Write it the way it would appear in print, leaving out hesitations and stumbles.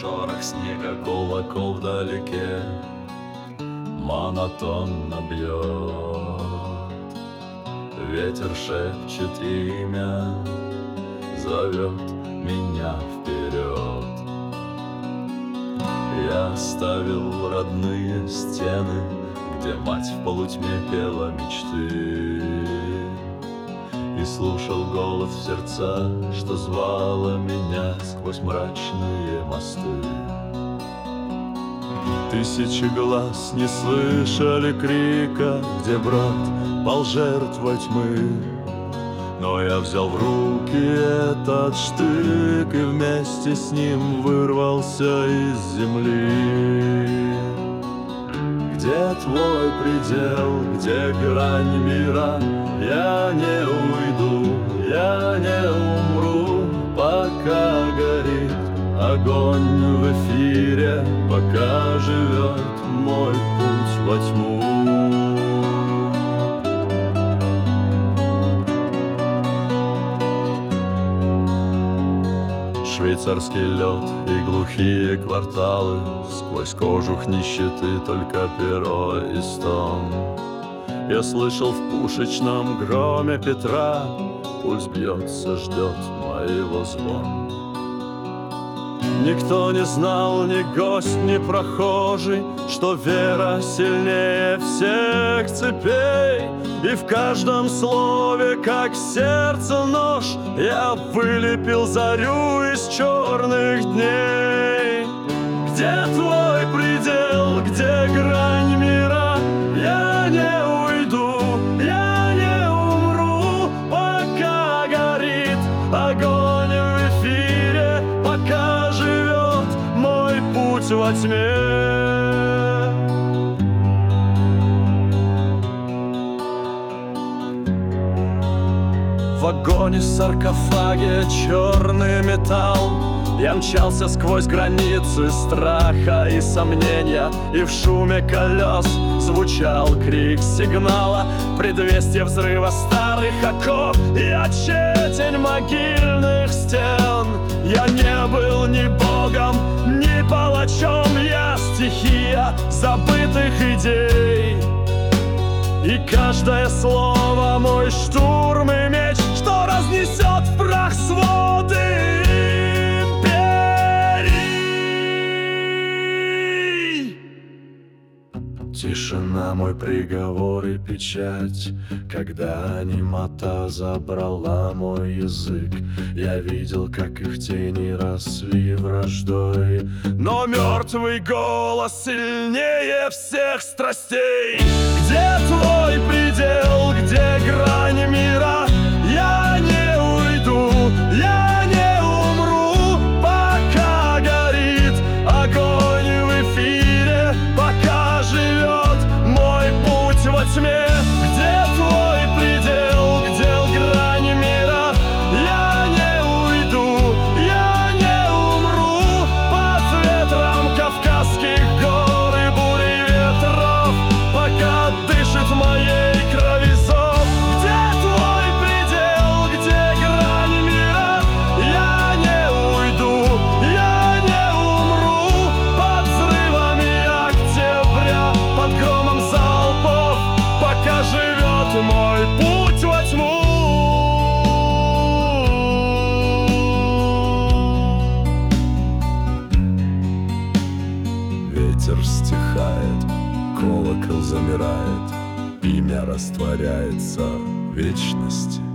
шорох снега, колокол вдалеке монотонно бьет. Ветер шепчет имя, зовет меня вперед. Я оставил родные стены, где мать в полутьме пела мечты, и слушал голос в сердца, что звало меня сквозь мрачные мосты. Тысячи глаз не слышали крика, где брат пал жертвой тьмы. Но я взял в руки этот штык и вместе с ним вырвался из земли. Где твой предел, где грань мира? Я не уйду, я не умру, пока горит огонь в эфире, пока живет мой путь во тьму. Швейцарский лед и глухие кварталы, сквозь кожух нищеты только перо и стон. Я слышал в пушечном громе Петра, пульс бьется, ждет моего звон. Никто не знал, ни гость, ни прохожий, что вера сильнее всех цепей. И в каждом слове, как сердце нож, я вылепил зарю из черных дней. Где твой предел, где грань мира? Я не уйду, я не умру, пока горит огонь в эфире, пока живет мой путь во тьме. В вагоне-саркофаге черный металл. Я мчался сквозь границы страха и сомнения, и в шуме колес звучал крик сигнала, предвестие взрыва старых оков и отчетень могильных стен. Я не был ни богом, ни палачом, я стихия забытых идей. И каждое слово мой штурм и меч, что разнесет в прах своды империй. Тишина мой приговор и печать, когда немота забрала мой язык. Я видел, как их тени росли враждой, но мертвый голос сильнее всех страстей. Где твой предел, где грань мира? Я не уйду, я не умру, пока горит огонь в эфире, пока живет мой путь во тьме. Где твой предел, где грань мира? Я не уйду, я не умру, под ветром Кавказских гор и бури ветров, пока дышит моей крови зов. Где твой предел, где грань мира? Я не уйду, я не умру, под взрывами октября, под громом залпов, пока живет мой путь во тьму. Ветер стихает, колокол замирает, имя растворяется в вечности.